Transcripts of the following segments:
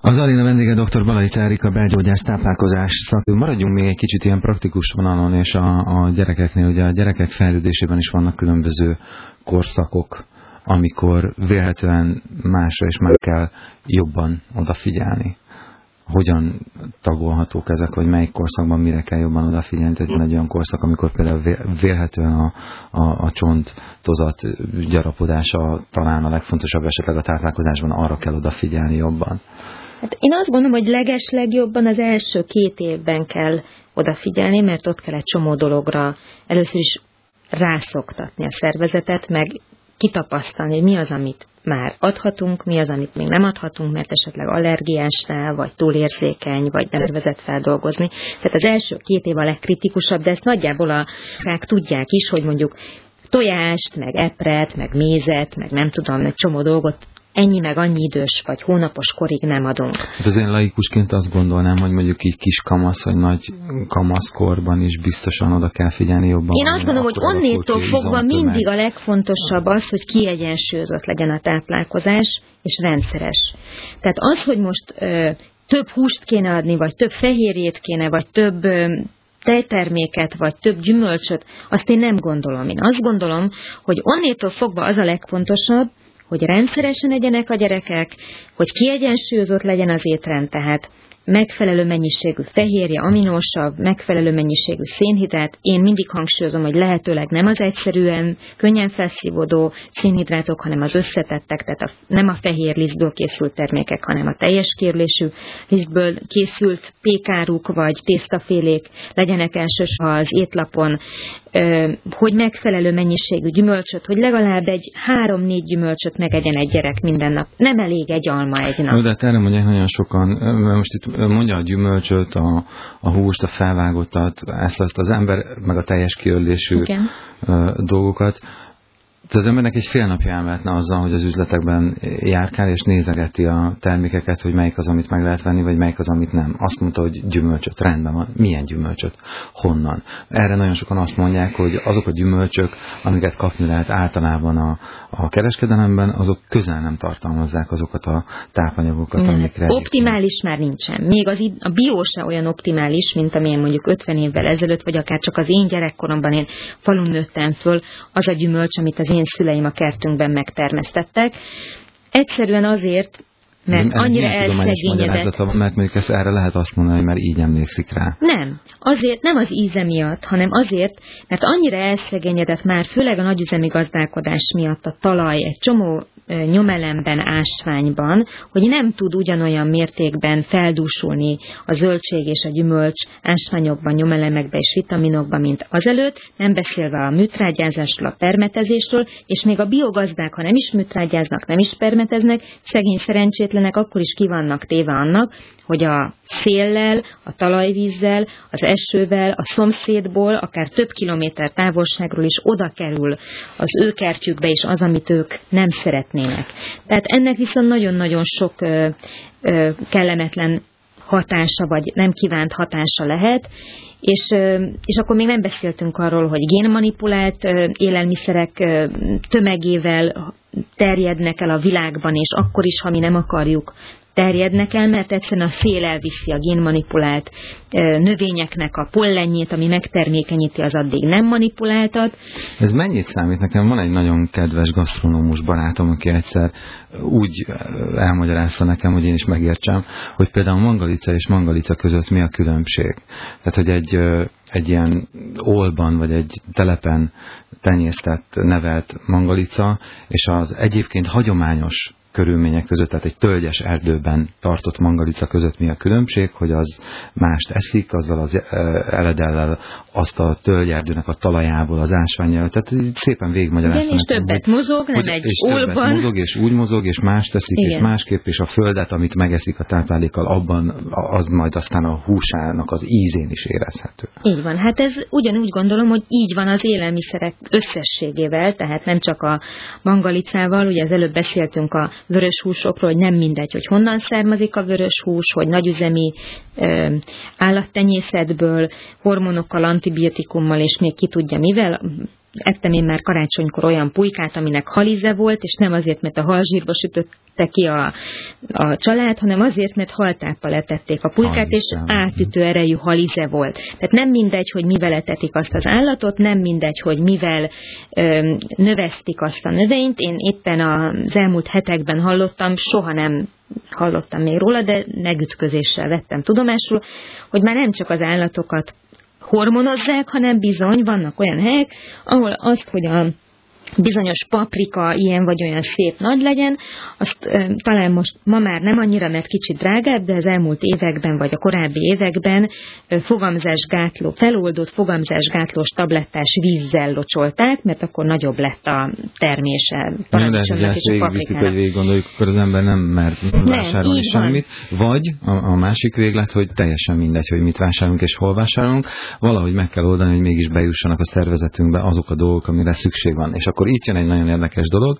Az aréna vendége dr. Balaics Erika, belgyógyász, táplálkozás szakértő. Maradjunk még egy kicsit ilyen praktikus vonalon, és a gyerekeknél, ugye a gyerekek fejlődésében is vannak különböző korszakok, amikor vélhetően másra és már kell jobban odafigyelni. Hogyan tagolhatók ezek, vagy melyik korszakban mire kell jobban odafigyelni? Tehát egy olyan korszak, amikor például vélhetően a csonttozat gyarapodása talán a legfontosabb, esetleg a táplálkozásban arra kell odafigyelni jobban. Hát én azt gondolom, hogy legeslegjobban az első 2 évben kell odafigyelni, mert ott kell egy csomó dologra először is rászoktatni a szervezetet, meg kitapasztalni, hogy mi az, amit már adhatunk, mi az, amit még nem adhatunk, mert esetleg allergiás rá, vagy túlérzékeny, vagy nem tervezett feldolgozni. Tehát az első 2 év a legkritikusabb, de ezt nagyjából a tudják is, hogy mondjuk tojást, meg epret, meg mézet, meg nem tudom, egy csomó dolgot ennyi meg annyi idős vagy hónapos korig nem adunk. Hát az én laikusként azt gondolnám, hogy mondjuk így kis kamasz vagy nagy kamaszkorban is biztosan oda kell figyelni jobban. Én azt gondolom, hogy onnétól fogva mindig a legfontosabb az, hogy kiegyensúlyozott legyen a táplálkozás, és rendszeres. Tehát az, hogy most több húst kéne adni, vagy több fehérjét kéne, vagy több tejterméket, vagy több gyümölcsöt, azt én nem gondolom. Én azt gondolom, hogy onnétól fogva az a legfontosabb, hogy rendszeresen egyenek a gyerekek, hogy kiegyensúlyozott legyen az étrend, tehát megfelelő mennyiségű fehérje, aminósav, megfelelő mennyiségű szénhidrát. Én mindig hangsúlyozom, hogy lehetőleg nem az egyszerűen, könnyen felszívódó szénhidrátok, hanem az összetettek, tehát nem a fehér lisztből készült termékek, hanem a teljes kérlésű lisztből készült pékáruk vagy tésztafélék legyenek elsősorban az étlapon, hogy megfelelő mennyiségű gyümölcsöt, hogy legalább egy 3-4 gyümölcsöt megegyen egy gyerek minden nap. Nem elég egy alma egy nap. De hát erre mondják nagyon sokan, most itt mondja a gyümölcsöt, a húst, a felvágottat, ezt az ember, meg a teljes kiörlésű dolgokat. Az embernek egy fél napja elmehetne azzal, hogy az üzletekben járkál, és nézegeti a termékeket, hogy melyik az, amit meg lehet venni, vagy melyik az, amit nem. Azt mondta, hogy gyümölcsöt, rendben van. Milyen gyümölcsöt? Honnan? Erre nagyon sokan azt mondják, hogy azok a gyümölcsök, amiket kapni lehet általában a kereskedelemben, azok közel nem tartalmazzák azokat a tápanyagokat, amikre... Optimális már nincsen. Még a bió se olyan optimális, mint amilyen mondjuk 50 évvel ezelőtt, vagy akár csak az én gyerekkoromban, én falun nőttem föl, az a gyümölcs, amit az én szüleim a kertünkben megtermesztettek. Egyszerűen azért, mert annyira elszegényedett. Mert mondjuk ezt erre lehet azt mondani, hogy már így emlékszik rá. Nem. Azért nem az íze miatt, hanem azért, mert annyira elszegényedett már, főleg a nagyüzemi gazdálkodás miatt a talaj egy csomó nyomelemben, ásványban, hogy nem tud ugyanolyan mértékben feldúsulni a zöldség és a gyümölcs ásványokban, nyomelemekben és vitaminokban, mint azelőtt, nem beszélve a műtrágyázásról, a permetezésről, és még a biogazdák, ha nem is műtrágyáznak, nem is permeteznek, szegény szerencsétlenek akkor is ki vannak téve annak, hogy a széllel, a talajvízzel, az esővel, a szomszédból, akár több kilométer távolságról is oda kerül az ő kertjükbe is az, amit ők nem szeretnének. Tehát ennek viszont nagyon-nagyon sok kellemetlen hatása, vagy nem kívánt hatása lehet, és akkor még nem beszéltünk arról, hogy génmanipulált élelmiszerek tömegével terjednek el a világban, és akkor is, ha mi nem akarjuk, terjednek el, mert egyszerűen a szél elviszi a génmanipulált növényeknek a pollenjét, ami megtermékenyíti az addig nem manipuláltat. Ez mennyit számít? Nekem van egy nagyon kedves gasztronómus barátom, aki egyszer úgy elmagyarázta nekem, hogy én is megértsem, hogy például mangalica és mangalica között mi a különbség. Tehát, hogy egy ilyen olban, vagy egy telepen tenyésztett, nevelt mangalica, és az egyébként hagyományos körülmények között, tehát egy tölgyes erdőben tartott mangalica között mi a különbség, hogy az mást eszik, azzal az eledellel azt a tölgyerdőnek a talajából, az ásványjal, tehát szépen végigmagyarázta. És többet mozog, nem egy olban. Mozog, és úgy mozog, és más teszik, igen. És másképp, és a földet, amit megeszik a táplálékkal, abban az majd aztán a húsának az ízén is érezhető. Így van, hát ez ugyanúgy gondolom, hogy így van az élelmiszerek összességével, tehát nem csak a mangalicával, ugye az előbb beszéltünk a vörös húsokról, hogy nem mindegy, hogy honnan származik a vörös hús, hogy nagyüzemi állattenyészetből, hormonokkal, antibiotikummal, és még ki tudja mivel, ettem én már karácsonykor olyan pulykát, aminek halize volt, és nem azért, mert a halzsírba sütötte ki a család, hanem azért, mert haltáppal etették a pulykát, és átütő erejű halize volt. Tehát nem mindegy, hogy mivel etetik azt az állatot, nem mindegy, hogy mivel növesztik azt a növényt. Én éppen az elmúlt hetekben hallottam, soha nem hallottam még róla, de megütközéssel vettem tudomásul, hogy már nem csak az állatokat hormonozzák, hanem bizony vannak olyan helyek, ahol azt, hogy a bizonyos paprika ilyen vagy olyan szép nagy legyen, azt talán most ma már nem annyira, mert kicsit drágább, de az elmúlt években vagy a korábbi években feloldott fogamzásgátlós tablettás vízzel locsolták, mert akkor nagyobb lett a termése paradicsomnak és a paprikának. Hogy végig gondoljuk, akkor az ember nem mer vásárolni semmit, vagy a másik véglet, hogy teljesen mindegy, hogy mit vásárolunk és hol vásárolunk, valahogy meg kell oldani, hogy mégis bejussanak a szervezetünkbe azok a dolgok, amire szükség van. És akkor itt jön egy nagyon érdekes dolog.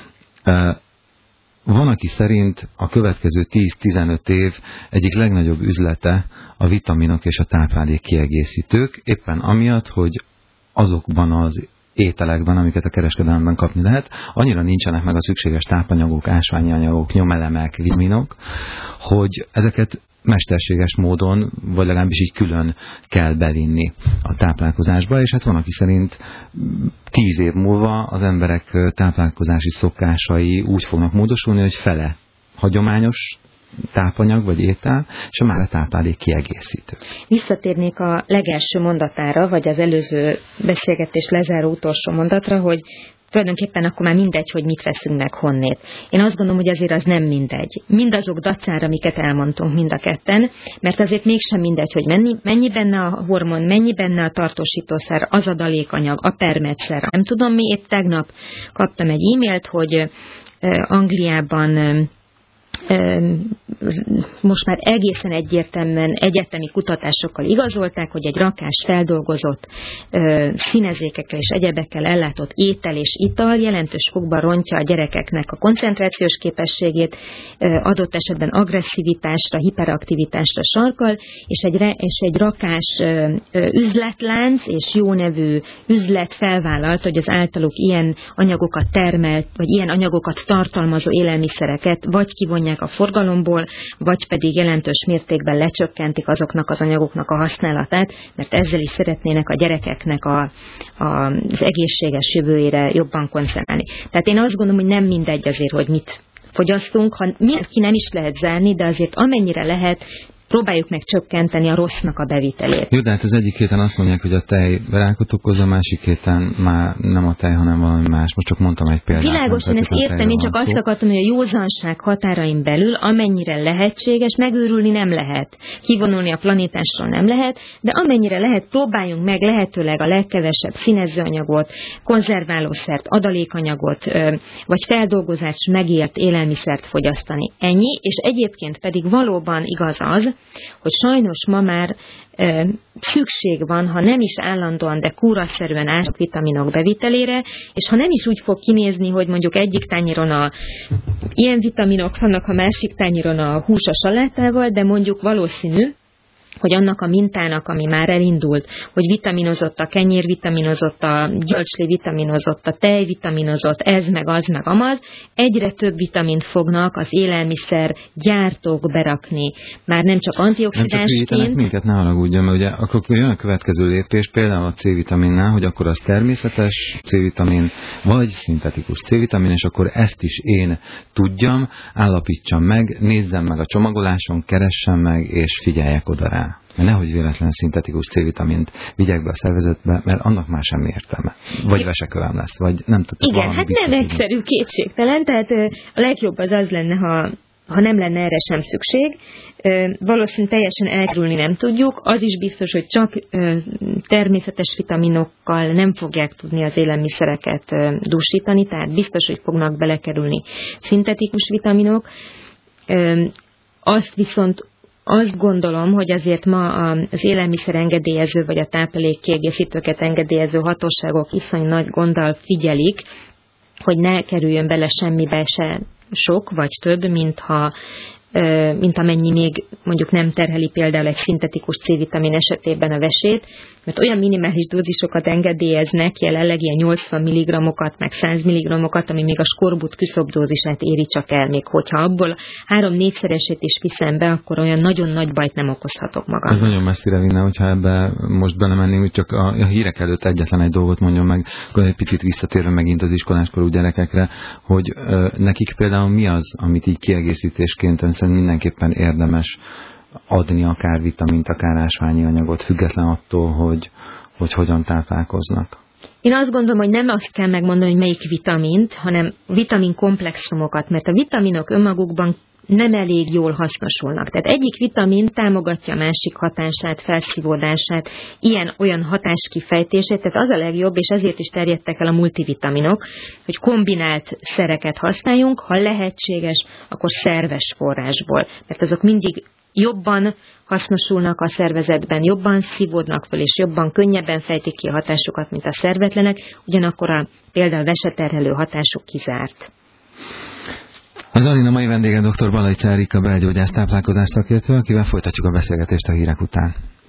Van, aki szerint a következő 10-15 év egyik legnagyobb üzlete a vitaminok és a táplálék kiegészítők, éppen amiatt, hogy azokban az ételekben, amiket a kereskedelemben kapni lehet, annyira nincsenek meg a szükséges tápanyagok, ásványi anyagok, nyomelemek, vitaminok, hogy ezeket mesterséges módon, vagy legalábbis így külön kell bevinni a táplálkozásba, és hát van, aki szerint 10 év múlva az emberek táplálkozási szokásai úgy fognak módosulni, hogy fele hagyományos tápanyag vagy étel, és a már táplálék kiegészítő. Visszatérnék a legelső mondatára, vagy az előző beszélgetés lezáró utolsó mondatra, hogy tulajdonképpen akkor már mindegy, hogy mit veszünk meg honnét. Én azt gondolom, hogy azért az nem mindegy. Mindazok dacára, amiket elmondtunk mind a ketten, mert azért mégsem mindegy, hogy mennyi benne a hormon, mennyi benne a tartósítószer, az adalékanyag, a permetszer. Nem tudom mi, épp tegnap kaptam egy e-mailt, hogy Angliában most már egészen egyértelműen egyetemi kutatásokkal igazolták, hogy egy rakás feldolgozott színezékekkel és egyebekkel ellátott étel és ital jelentős fokban rontja a gyerekeknek a koncentrációs képességét, adott esetben agresszivitásra, hiperaktivitásra sarkal, és egy rakás üzletlánc és jó nevű üzlet felvállalt, hogy az általuk ilyen anyagokat termelt, vagy ilyen anyagokat tartalmazó élelmiszereket vagy kivonják a forgalomból, vagy pedig jelentős mértékben lecsökkentik azoknak az anyagoknak a használatát, mert ezzel is szeretnének a gyerekeknek az egészséges jövőjére jobban koncentrálni. Tehát én azt gondolom, hogy nem mindegy azért, hogy mit fogyasztunk, ki nem is lehet zárni, de azért amennyire lehet, próbáljuk meg csökkenteni a rossznak a bevitelét. Jó, de hát az egyik héten azt mondják, hogy a tej rákot okoz, a másik héten már nem a tej, hanem valami más. Most csak mondtam egy példát. Világosan ezt értem, én csak azt akartam, hogy a józanság határain belül, amennyire lehetséges, megőrülni nem lehet. Kivonulni a planétásról nem lehet, de amennyire lehet, próbáljunk meg lehetőleg a legkevesebb színezőanyagot, konzerválószert, adalékanyagot, vagy feldolgozás megélt élelmiszert fogyasztani. Ennyi, és egyébként pedig valóban igaz az, hogy sajnos ma már szükség van, ha nem is állandóan, de kúraszerűen ások vitaminok bevitelére, és ha nem is úgy fog kinézni, hogy mondjuk egyik tányéron ilyen vitaminok vannak, a másik tányéron a hús a salátával, de mondjuk valószínű, hogy annak a mintának, ami már elindult, hogy vitaminozott a kenyér, vitaminozott a gyölcslé, vitaminozott a tej, vitaminozott ez, meg az, meg amaz, egyre több vitamint fognak az élelmiszer gyártók berakni. Már nem csak antioxidánsként. Nem csak minket, ne haragudjon, mert ugye akkor jön a következő lépés, például a C-vitaminnál, hogy akkor az természetes C-vitamin, vagy szintetikus C-vitamin, és akkor ezt is én tudjam, állapítsam meg, nézzem meg a csomagoláson, keressem meg, és figyeljek oda rá. Mert nehogy véletlen szintetikus C-vitamint vigyek be a szervezetbe, mert annak már semmi értelme. Vagy vesekövem lesz, vagy nem tudom. Igen, hát nem egyszerű, kétségtelen, tehát a legjobb az lenne, ha nem lenne erre sem szükség. Valószínűleg teljesen elkerülni nem tudjuk. Az is biztos, hogy csak természetes vitaminokkal nem fogják tudni az élelmiszereket dúsítani, tehát biztos, hogy fognak belekerülni szintetikus vitaminok. Azt viszont azt gondolom, hogy azért ma az élelmiszer engedélyező vagy a táplálékkiegészítőket engedélyező hatóságok iszony nagy gonddal figyelik, hogy ne kerüljön bele semmibe se sok vagy több, mintha mint amennyi még mondjuk nem terheli például egy szintetikus C-vitamin esetében a vesét, mert olyan minimális dózisokat engedélyeznek, jelenleg ilyen 80 mg-okat, meg 100 mg-okat, ami még a skorbut küszöbdózisát éri csak el, még hogyha abból 3-4-szeresét is viszem be, akkor olyan nagyon nagy bajt nem okozhatok magamnak. Ez nagyon messzire vinne, hogyha ebbe most belemennénk, hogy csak a hírek előtt egyetlen egy dolgot mondjon meg, akkor egy picit visszatérve megint az iskoláskorú gyerekekre, hogy nekik például mi az, amit így kiegészítésként ön szerint mindenképpen érdemes adni, akár vitamint, akár ásványi anyagot, független attól, hogy hogyan táplálkoznak? Én azt gondolom, hogy nem azt kell megmondani, hogy melyik vitamint, hanem vitaminkomplexumokat, mert a vitaminok önmagukban nem elég jól hasznosulnak. Tehát egyik vitamin támogatja a másik hatását, felszívódását, ilyen-olyan hatáskifejtését, tehát az a legjobb, és ezért is terjedtek el a multivitaminok, hogy kombinált szereket használjunk, ha lehetséges, akkor szerves forrásból. Mert azok mindig jobban hasznosulnak a szervezetben, jobban szívódnak föl, és jobban, könnyebben fejtik ki a hatásukat, mint a szervetlenek, ugyanakkor például veseterhelő hatásuk kizárt. Az Alina mai vendége dr. Balaica Erika belgyógyász táplálkozás szakértő, akivel folytatjuk a beszélgetést a hírek után.